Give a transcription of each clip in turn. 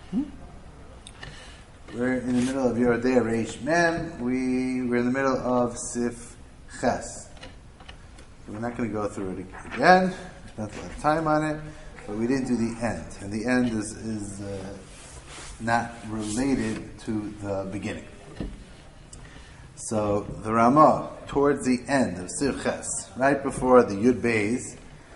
We're in the middle of Yoredei Reish Mem. We're in the middle of Sif Ches. We're not going to go through it again. We spent a lot of time on it, but we didn't do the end. And the end is not related to the beginning. So the Ramah, towards the end of Sif Ches, right before the Yud Beis,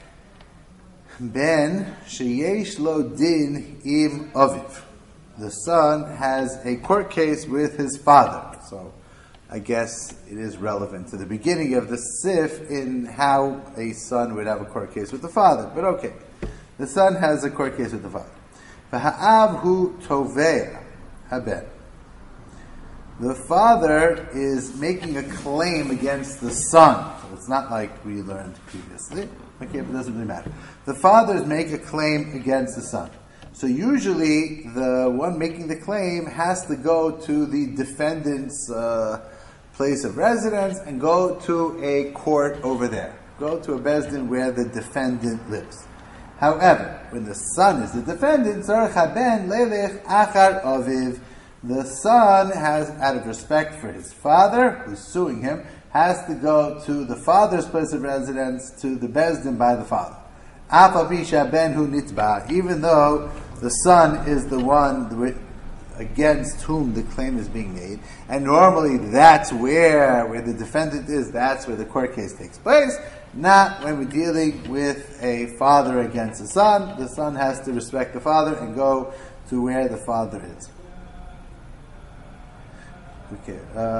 Ben sheyesh lo din im aviv. The son has a court case with his father. So I guess it is relevant to the beginning of the Sif in how a son would have a court case with the father. But okay, the son has a court case with the father. V'ha'av hu tovea haben. The father is making a claim against the son. So it's not like we learned previously. Okay, but it doesn't really matter. The fathers make a claim against the son. So usually the one making the claim has to go to the defendant's place of residence and go to a court over there. Go to a bezdin where the defendant lives. However, when the son is the defendant, Tzarech haben lelech achar aviv, the son has, out of respect for his father, who's suing him, has to go to the father's place of residence, to the bezdin by the father. Even though the son is the one against whom the claim is being made, and normally that's where the defendant is, that's where the court case takes place, not when we're dealing with a father against a son. The son has to respect the father and go to where the father is. Okay.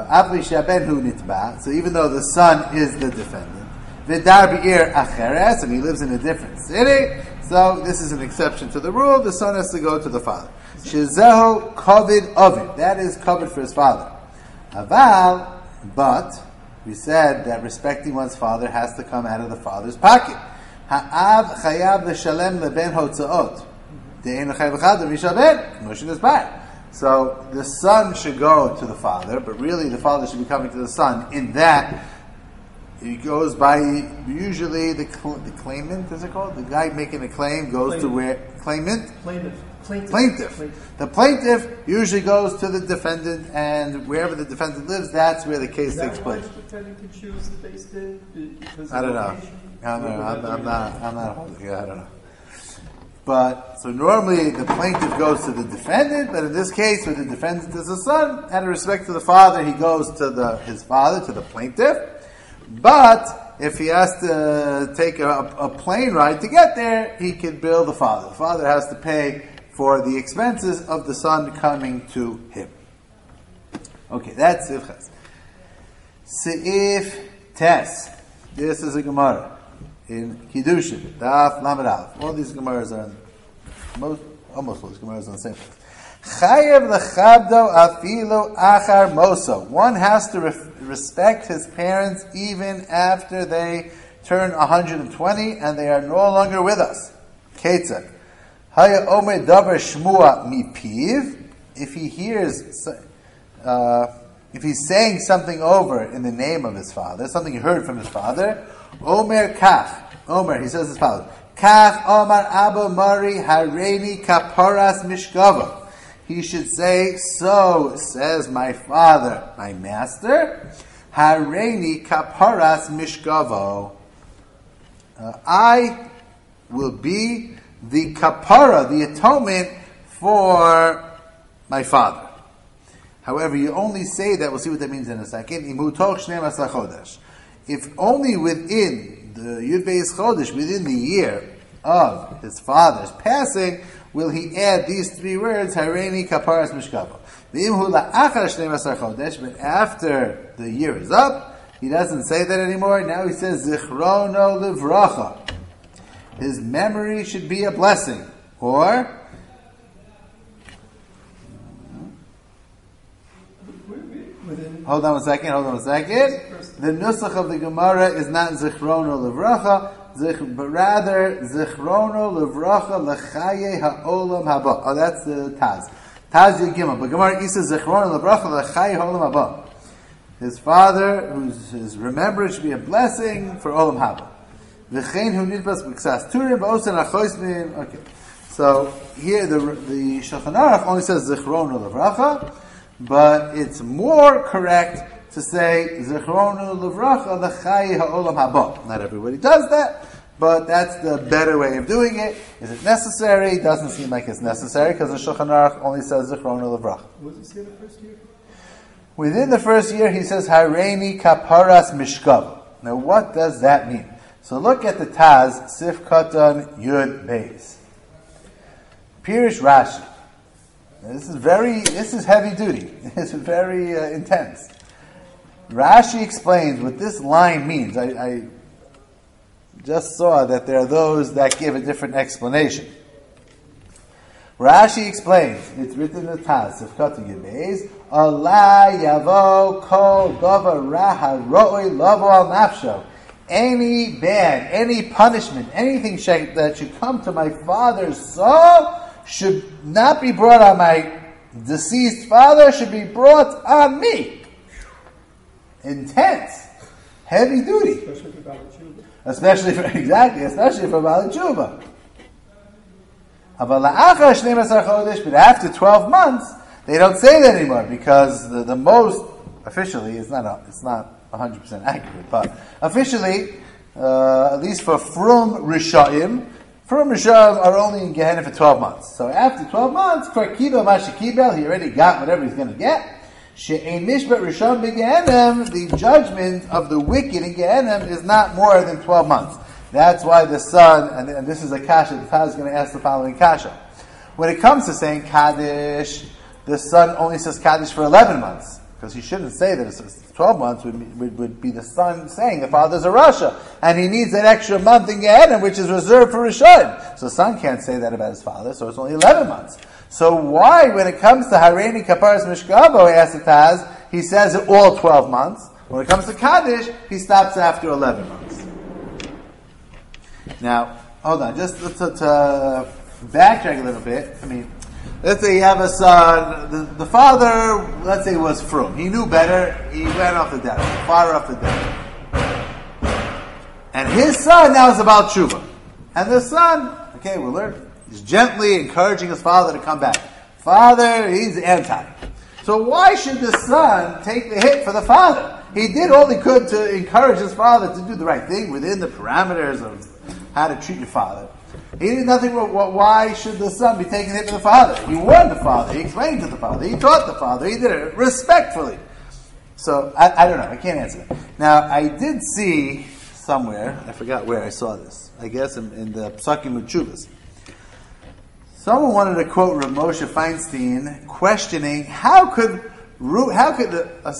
So even though the son is the defendant, and he lives in a different city, so this is an exception to the rule. The son has to go to the father. Shezehu kovid ovid. That is covered for his father. Aval, but we said that respecting one's father has to come out of the father's pocket. Ha'av chayav l'shalem leben hotzaot. De'enu chayav echad l'mishal ben. Moshe is bad. So the son should go to the father, but really the father should be coming to the son. In that, he goes by, usually the claimant, is it called? The guy making a claim goes to where? Plaintiff. The plaintiff usually goes to the defendant, and wherever the defendant lives, that's where the case takes place. The defendant can choose the base din? I don't know. I'm not holding it. I don't know. But, so normally the plaintiff goes to the defendant, but in this case, where the defendant is the son, out of respect to the father, he goes to his father, to the plaintiff. But, if he has to take a plane ride to get there, he can bill the father. The father has to pay for the expenses of the son coming to him. Okay, that's Sif Ches. Seif Tes. This is a Gemara in Kiddushin, Daf Lamed Aleph. All these Gemaras are almost all these Gemaras are on the same place. Chayev lechabdo afilu achar moso. One has to respect his parents even after they turn 120 and they are no longer with us. Ketzak. Haya omer davar shmua mipiv. If he hears, if he's saying something over in the name of his father, something he heard from his father, omer kach. Omer, he says as follows: Kach omar Abba Mari hareini kaparas mishkava. He should say, so says my father, my master, hareini kaparas mishkavo. I will be the kapara, the atonement for my father. However, you only say that, we'll see what that means in a second, if only within the Yud Beis Chodesh, within the year of his father's passing, will he add these three words, Hareini Kaparas Mishkava. But after the year is up, he doesn't say that anymore. Now he says, Zichrono Livracha. His memory should be a blessing. Or, hold on a second. The nusach of the Gemara is not Zichrono Livracha, but rather Zichrono Livracha Lechaye Ha'olam Haba. Oh, that's the Taz. Taz Yigimah. But Gemara says Zichrono Livracha Lechaye Ha'olam Haba. His father, his remembrance should be a blessing for Olam Haba. V'chein hu nidbas b'ksas turim b'osan achois min. Okay. So here the Shulchan Aruch only says Zichronu Levracha, but it's more correct to say Zichronu Levracha L'chai Ha'olam Haba. Not everybody does that, but that's the better way of doing it. Is it necessary? It doesn't seem like it's necessary because the Shulchan Aruch only says Zichronu Levracha. What does he say in the first year? Within the first year, he says Hareini Kaparas Mishkav. Now, what does that mean? So look at the Taz Sif Katan Yud Beis. Pirish Rashi. Now, this is heavy duty. This is very intense. Rashi explains what this line means. I just saw that there are those that give a different explanation. Rashi explains, it's written in the Taz, Sif Katan Yud Beis, Allah Yavo Kol Dava Raha Ro'oi Lavo Al Nafsho. Any ban, any punishment, anything that should come to my father's soul should not be brought on my deceased father, should be brought on me. Intense. Heavy duty. Especially for Bala Tshuva. Especially for Bala Tshuva. But after 12 months, they don't say that anymore because the most officially it's not 100% accurate, but officially, at least for Frum Rishayim are only in Gehenna for 12 months. So after 12 months, Kibel Mashikibel, he already got whatever he's going to get. She'ein Mishpat Rishon B'Gehenim, the judgment of the wicked in Gehenna is not more than 12 months. That's why the son, and this is a kasha, the Taz is going to ask the following kasha. When it comes to saying Kaddish, the son only says Kaddish for 11 months. Because he shouldn't say that it's 12 months would be the son saying the father's a Rasha. And he needs that extra month in Gehenna, which is reserved for Rishon. So the son can't say that about his father, so it's only 11 months. So why, when it comes to Hareini Kaparas Mishkavo, he asks the Taz, he says it all 12 months. When it comes to Kaddish, he stops after 11 months. Now, hold on, just to backtrack a little bit. I mean, let's say you have a son, the father, let's say, was frum. He knew better, he went off the derech, far off the derech. And his son now is about tshuva. And the son, okay, we'll learn, he's gently encouraging his father to come back. Father, he's anti. So why should the son take the hit for the father? He did all he could to encourage his father to do the right thing within the parameters of how to treat your father. He did nothing wrong. Why should the son be taking it to the father? He warned the father. He explained to the father. He taught the father. He did it respectfully. So, I don't know. I can't answer that. Now, I did see somewhere, I forgot where I saw this, I guess in the Psakim Uchuvas. Someone wanted to quote Rav Moshe Feinstein questioning how could the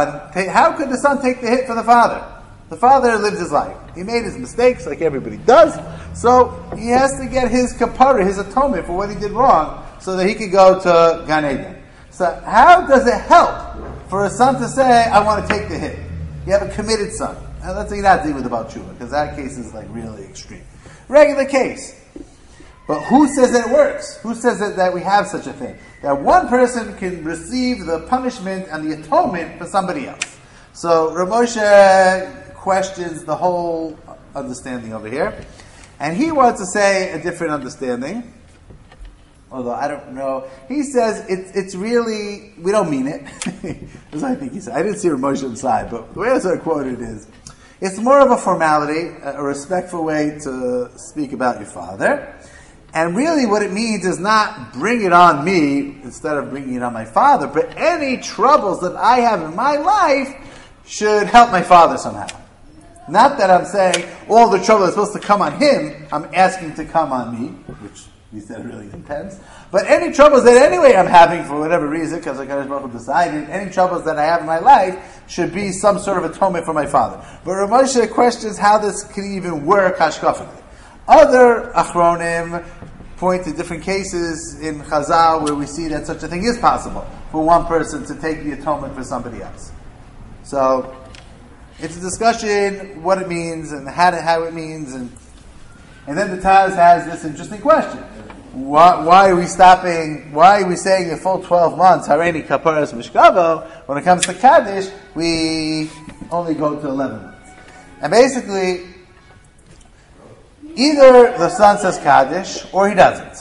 son take the hit for the father? The father lived his life. He made his mistakes like everybody does. So he has to get his kapara, his atonement for what he did wrong, so that he could go to Gan Eden. So how does it help for a son to say, I want to take the hit? You have a committed son. Now let's say you're not dealing with about tshuva, because that case is like really extreme. Regular case. But who says that it works? Who says that we have such a thing? That one person can receive the punishment and the atonement for somebody else. So Rav Moshe questions the whole understanding over here. And he wants to say a different understanding. Although I don't know. He says it's really, we don't mean it. That's what I think he said. I didn't see Rav Moshe inside, but the way I sort of quoted it is, it's more of a formality, a respectful way to speak about your father. And really what it means is not bring it on me instead of bringing it on my father, but any troubles that I have in my life should help my father somehow. Not that I'm saying all the trouble is supposed to come on him, I'm asking to come on me, which he said really intense. But any troubles that anyway I'm having for whatever reason, because HaKadosh Baruch Hu decided, any troubles that I have in my life should be some sort of atonement for my father. But Rav Moshe questions how this can even work hashkafically. Other Achronim point to different cases in Chazal where we see that such a thing is possible for one person to take the atonement for somebody else. So it's a discussion what it means and how it means, and then the Taz has this interesting question: why are we stopping? Why are we saying the full 12 months? Hareini kaparas mishkavo. When it comes to Kaddish, we only go to 11 months, and basically, either the son says Kaddish or he doesn't.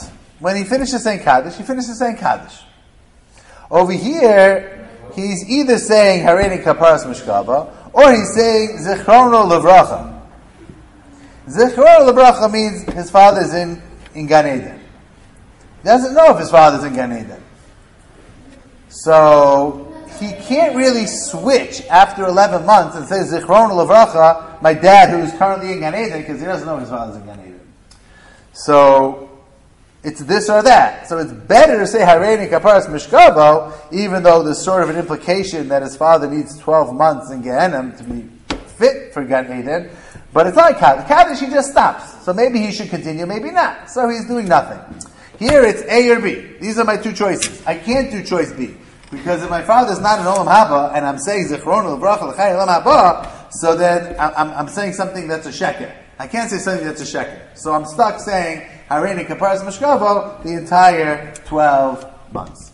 when he finishes saying Kaddish, he finishes saying Kaddish. Over here, he's either saying Hareini Kaparas Mishkava, or he's saying Zichrono Levracha. Zichrono Levracha means his father's in Gan Eden. He doesn't know if his father's in Gan Eden. So, he can't really switch after 11 months and say Zichrono Levracha, my dad who's currently in Gan Eden, because he doesn't know his father's in Gan Eden. So, it's this or that. So it's better to say Hareini Kaparas Mishkavo, even though there's sort of an implication that his father needs 12 months in Gehenna to be fit for Gan Eden. But it's like Kaddish, he just stops. So maybe he should continue, maybe not. So he's doing nothing. Here it's A or B. These are my two choices. I can't do choice B. Because if my father's not an Olam Haba, and I'm saying Zichrono L'Bracha L'Chai Olam Haba, so then I'm saying something that's a sheker. I can't say something that's a sheker. So I'm stuck saying Hareini Kaparas Mishkavo the entire 12 months.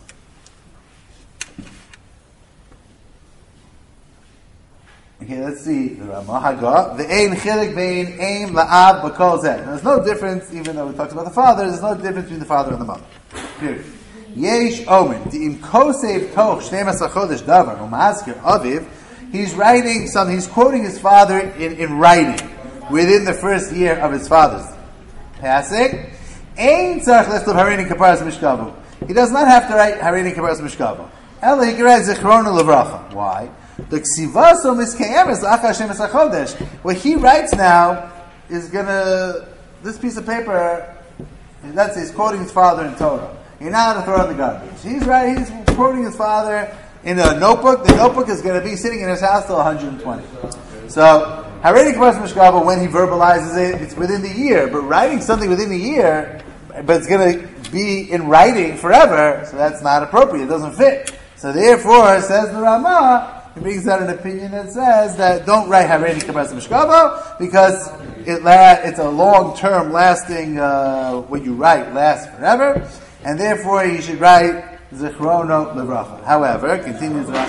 Okay, let's see. The Ramah Haga. The Ein Chilik Bein Aim La'ab B'Kol Zeh. There's no difference, even though we talked about the father, there's no difference between the father and the mother. Period. Yesh Omen. Di'im Kosev Toch 12 Chodesh Davar U'Ma'azkir Aviv. He's writing something, he's quoting his father in writing within the first year of his father's passing. Ein tzarich lechtov Hareini Kaparas Mishkavo. He does not have to write Hareini Kaparas Mishkavo. Ela he can write Zichrono Levracha. Why? The ksivaso miskeyemes la'achar Hashem esachodesh. What he writes now is gonna, this piece of paper, let's say he's quoting his father in Torah. You're not going to throw it in the garbage. He's quoting his father in a notebook. The notebook is going to be sitting in his house till 120. So, Hareini Kaparas Mishkavo, when he verbalizes it, it's within the year. But writing something within the year, but it's going to be in writing forever, so that's not appropriate. It doesn't fit. So therefore, says the Ramah, he brings out an opinion that says that don't write Hareini Kaparas Mishkavo because it's a long-term lasting, what you write lasts forever, and therefore you should write Zichrono Levracha. However, continues the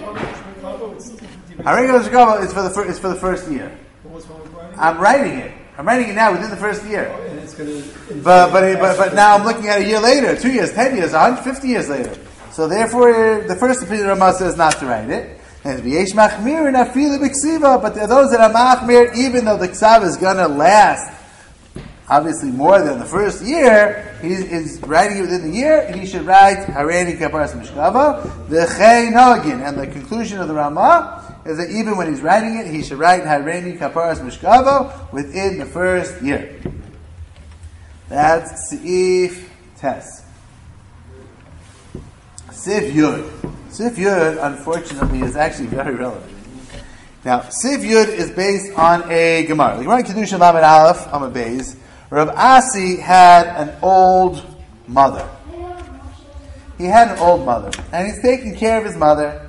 Hareini Kaparas Mishkavo is for the first year. I'm writing it. I'm writing it now within the first year. But now I'm looking at a year later, 2 years, 10 years, 150 years later. So therefore, the first opinion of Ramah says not to write it. And v'yesh machmir nafilu b'ksiva, but there are those that are machmir, even though the ksav is going to last, obviously more than the first year, he's writing it within the year, and he should write Hareini Kaparas Mishkavo, v'chei nogin. And the conclusion of the Ramah is that even when he's writing it, he should write Hareini Kaparas Mishkavo within the first year. That's Seif Tes. Sif Yud. Sif Yud, unfortunately, is actually very relevant. Now, Sif Yud is based on a Gemara. The Gemara in Kedushin Lamed Aleph, Amud Beis, Rav Asi had an old mother. He had an old mother, and he's taking care of his mother.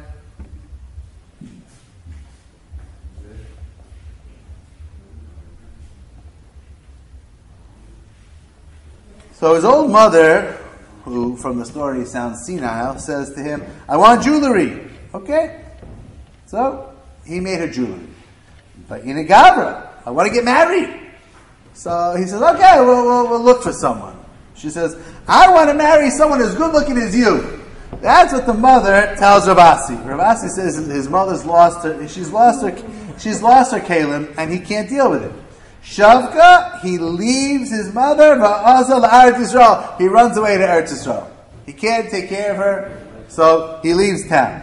So his old mother, who from the story sounds senile, says to him, I want jewelry. Okay. So he made her jewelry. But in a Gavra, I want to get married. So he says, okay, we'll look for someone. She says, I want to marry someone as good looking as you. That's what the mother tells Rav Asi. Rav Asi says his mother's lost her, she's lost her kalim, and he can't deal with it. Shavka, he leaves his mother, va'azal Eretz Yisrael. He runs away to Eretz Yisrael. He can't take care of her, so he leaves town.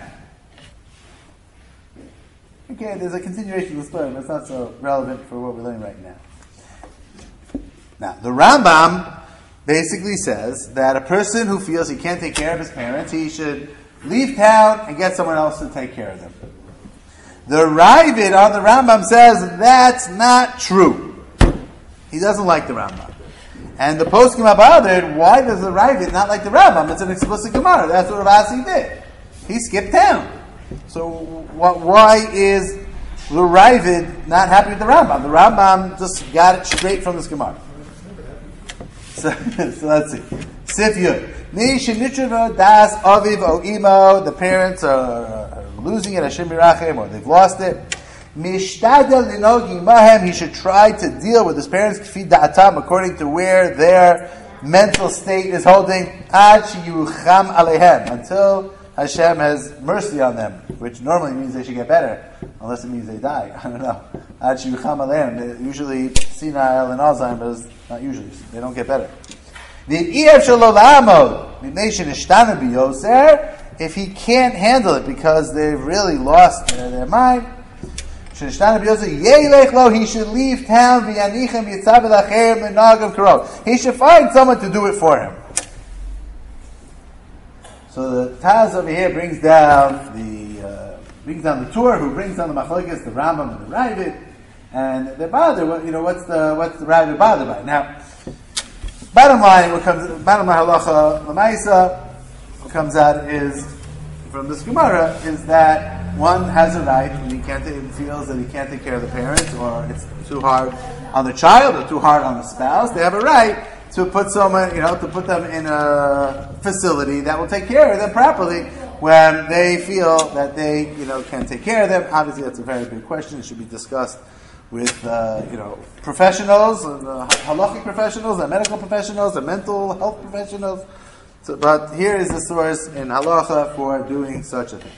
Okay, there's a continuation of the story, but it's not so relevant for what we're learning right now. Now, the Rambam basically says that a person who feels he can't take care of his parents, he should leave town and get someone else to take care of them. The Ravid on the Rambam says that's not true. He doesn't like the Rambam. And the Poskim Abadir, why does the Ravid not like the Rambam? It's an explicit Gemara. That's what Rav Asi did. He skipped town. So why is the Ravid not happy with the Rambam? The Rambam just got it straight from this Gemara. So let's see. Sif Yud. Mi shenitrava das aviv o imo. The parents are losing it, Hashem Yirachem, or they've lost it. Mishtadel linogi mahem. He should try to deal with his parents kfi da'atam, according to where their mental state is holding ad sheyucham aleihem, until Hashem has mercy on them, which normally means they should get better, unless it means they die. I don't know. Ad sheyucham aleihem. They're usually senile and Alzheimer's, not usually. They don't get better. If he can't handle it because they've really lost their mind, he should leave town. He should find someone to do it for him. So the Taz over here brings down the Tur, who brings down the Machlokes, the Rambam and the Ravid, and they're bothered. What's the Ravid bothered by? Now, bottom line halacha l'maisa, what comes out is from this Gemara is that one has a right when he feels that he can't take care of the parents, or it's too hard on the child or too hard on the spouse. They have a right to put someone, to put them in a facility that will take care of them properly when they feel that they, can take care of them. Obviously, that's a very big question. It should be discussed with, professionals, halachic professionals, and medical professionals, and mental health professionals. But here is the source in halacha for doing such a thing.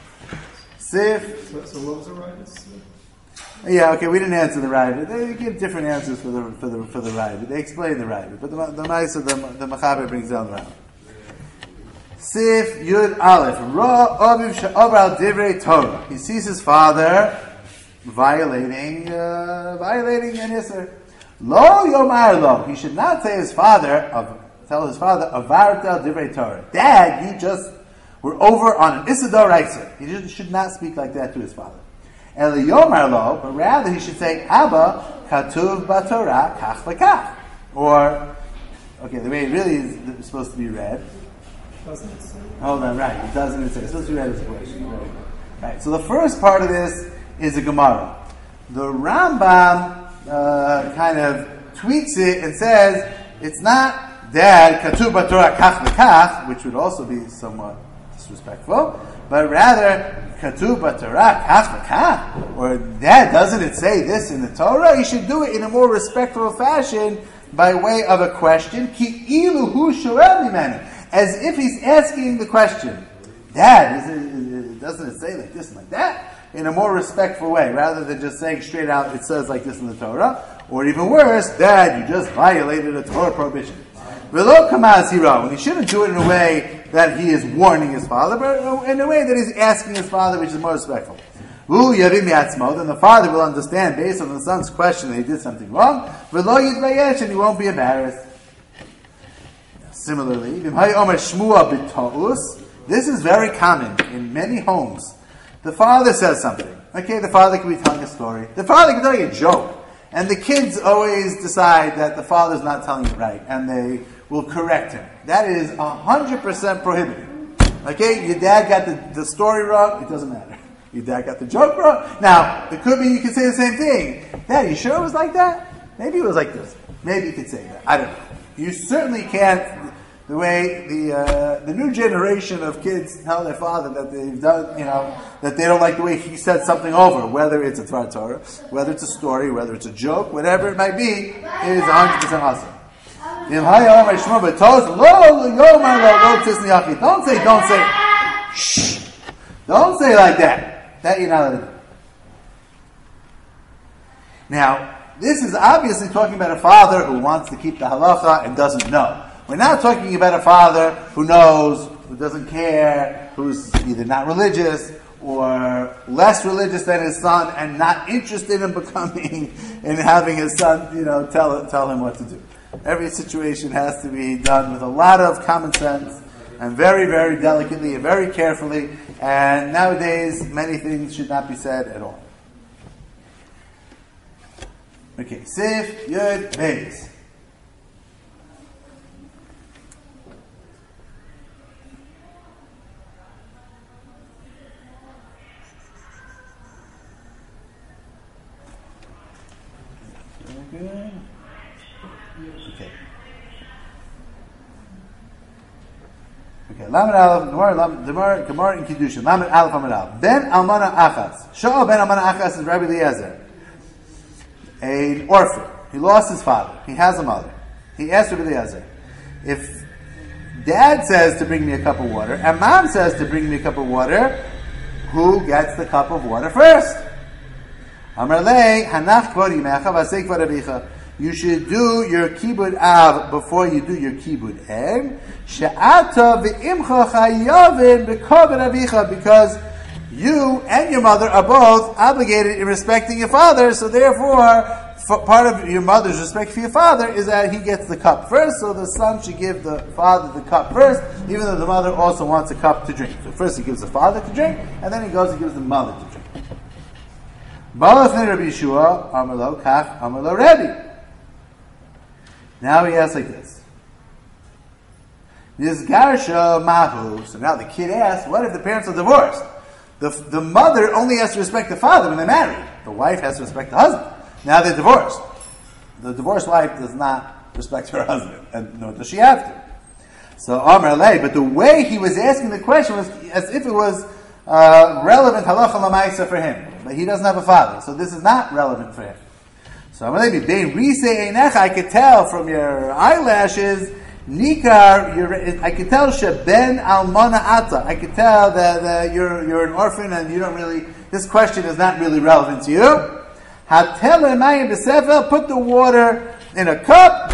Sif. So what was the right? Yeah, okay, we didn't answer the Ravid. They give different answers for the Ravid. They explain the Ravid, but the Machaber brings down the Ravid. Sif Yud Aleph Ra Aviv She'avar Divrei Torah. He sees his father violating an Isser. Lo Yomar Lo. He should not say tell his father Avartel Divrei Torah. Dad, you just were over on an Issa d'Oraisa. He should not speak like that to his father. Eli Yomar Lo, but rather he should say Abba Katuv B'Torah Kach V'Kach. Or, the way it really is supposed to be read. Doesn't it say? Hold on, right. It doesn't say. It's supposed to be read as a question. Right. So the first part of this is a Gemara. The Rambam kind of tweaks it and says it's not Dad Katuv B'Torah Kach V'Kach, which would also be somewhat disrespectful, but rather Katuv B'Torah Kach V'Kach, or Dad, doesn't it say this in the Torah? You should do it in a more respectful fashion by way of a question. Ki ilu hu shoel mimeni, as if he's asking the question. Dad, doesn't it say like this and like that? In a more respectful way, rather than just saying straight out, it says like this in the Torah. Or even worse, Dad, you just violated a Torah prohibition. V'lo kamaz hira, when he shouldn't do it in a way that he is warning his father, but in a way that he's asking his father, which is more respectful. Then the father will understand, based on the son's question, that he did something wrong. V'lo yitvayesh, and he won't be embarrassed. Similarly, this is very common in many homes. The father says something. Okay, the father could be telling a story. The father could be telling a joke. And the kids always decide that the father's not telling it right, and they will correct him. That is 100% prohibited. Okay, your dad got the story wrong, it doesn't matter. Your dad got the joke wrong. Now, it could be you could say the same thing. Dad, you sure it was like that? Maybe it was like this. Maybe you could say that. I don't know. You certainly can't, the way the new generation of kids tell their father that they've done, that they don't like the way he said something over, whether it's a Dvar Torah, whether it's a story, whether it's a joke, whatever it might be, it is 100% awesome. Don't say, shh. Don't say like that. That you're not allowed to do. Now, this is obviously talking about a father who wants to keep the halacha and doesn't know. We're not talking about a father who knows, who doesn't care, who's either not religious or less religious than his son and not interested in becoming and having his son, tell him what to do. Every situation has to be done with a lot of common sense and very, very delicately and very carefully. And nowadays, many things should not be said at all. Okay, Sif Yud Beis. Good. Okay. Lamed Aleph, Gemara in Kiddushin. Lamed Aleph Amud Aleph. Ben Almana Achas. Shaul ben Almana Achas is Rabbi Eliezer, an orphan. He lost his father. He has a mother. He asked Rabbi Eliezer, if dad says to bring me a cup of water, and mom says to bring me a cup of water, who gets the cup of water first? You should do your kibud av before you do your kibud em. Because you and your mother are both obligated in respecting your father, so therefore, part of your mother's respect for your father is that he gets the cup first, so the son should give the father the cup first, even though the mother also wants a cup to drink. So first he gives the father to drink, and then he goes and gives the mother to drink. Now he asks like this. This Garsha Mahu. So now the kid asks, what if the parents are divorced? The mother only has to respect the father when they're married. The wife has to respect the husband. Now they're divorced. The divorced wife does not respect her husband, and nor does she have to. So Amar Lei, but the way he was asking the question was as if it was relevant halacha l'maisa for him. But he doesn't have a father, so this is not relevant for him. So Amar Lei, bein risei einecha, I could tell from your eyelashes, nikar, I could tell sheben almana ata. I could tell that you're an orphan and you don't really. This question is not really relevant to you. Put the water in a cup,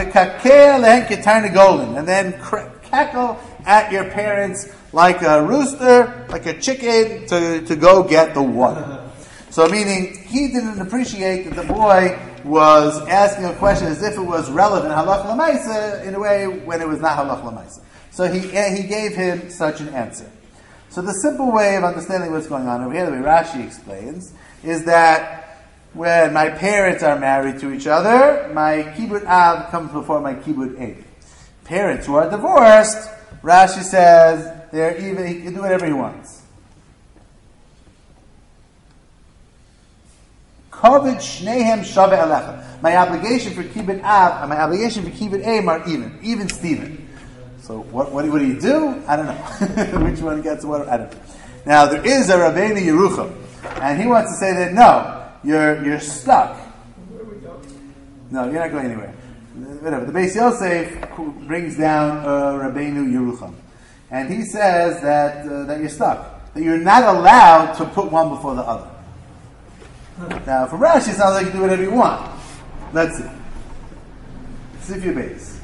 and then cackle at your parents like a rooster, like a chicken, to go get the water. So meaning, he didn't appreciate that the boy was asking a question as if it was relevant halach l'maisa in a way when it was not halach l'maisa. So he gave him such an answer. So the simple way of understanding what's going on over here, the way Rashi explains, is that when my parents are married to each other, my kibud av comes before my kibud em. Parents who are divorced, Rashi says, he can do whatever he wants. Kovid shnehem shave alecha. My obligation for kibud av and my obligation for kibud em are even Steven. So what do you do? I don't know. Which one gets what? I don't know. Now there is a Rabbeinu Yerucham, and he wants to say that no. You're stuck. No, you're not going anywhere. Whatever. The Beis Yosef brings down Rabbeinu Yerucham, and he says that you're stuck. That you're not allowed to put one before the other. Now, for Rashi, it sounds like you do whatever you want. Let's see. Sif your base.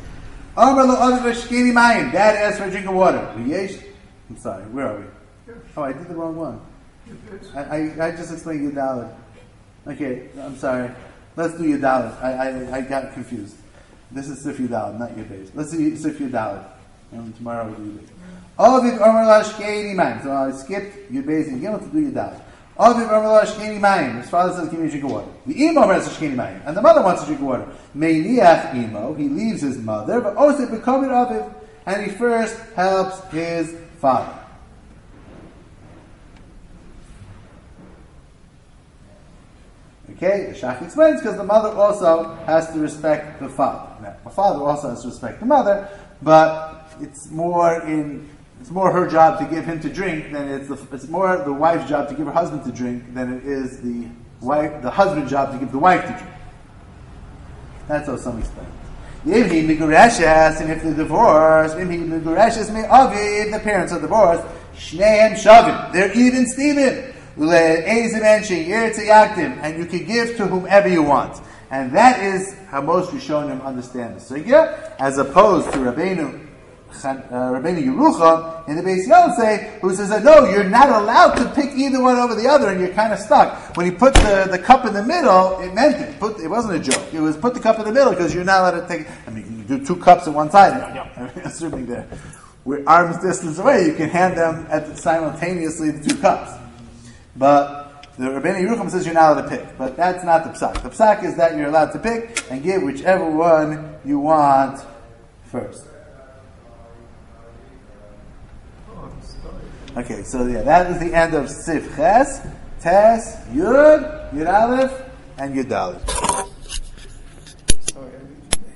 Dad asked for a drink of water. I'm sorry. Where are we? Oh, I did the wrong one. I just explained Yudalad. Okay, I'm sorry. Let's do Yudalad. I got confused. This is Sif Yudalad, not your base. Let's do Sif Yudalad. And tomorrow we'll do your base. So I skipped your base and Gimel to do Yudalad. His father says, give me a drink of water. And the mother wants a drink of water. He leaves his mother, but also becoming Aviv, and he first helps his father. Okay, the Shach explains because the mother also has to respect the father. Now, the father also has to respect the mother, but it's more her job to give him to drink than it's more the wife's job to give her husband to drink than it is the husband's job to give the wife to drink. That's how some explain it. And if they're divorced, the parents are divorced, they're even Steven. And you can give to whomever you want. And that is how most Rishonim understand the sugya, as opposed to Rabbeinu Yerucham in the Beis Yosef, who says that no, you're not allowed to pick either one over the other, and you're kind of stuck. When he put the cup in the middle, it meant it. It wasn't a joke. It was put the cup in the middle because you're not allowed to take. I mean, you do two cups at one side. Assuming we're arm's distance away, you can hand them simultaneously the two cups. But the Rabbeinu Yerucham says you're not allowed to pick. But that's not the psak. The psak is that you're allowed to pick and give whichever one you want first. Okay, so that is the end of Sif Ches, Tes, Yud, Yud Aleph, and Yud Dalet.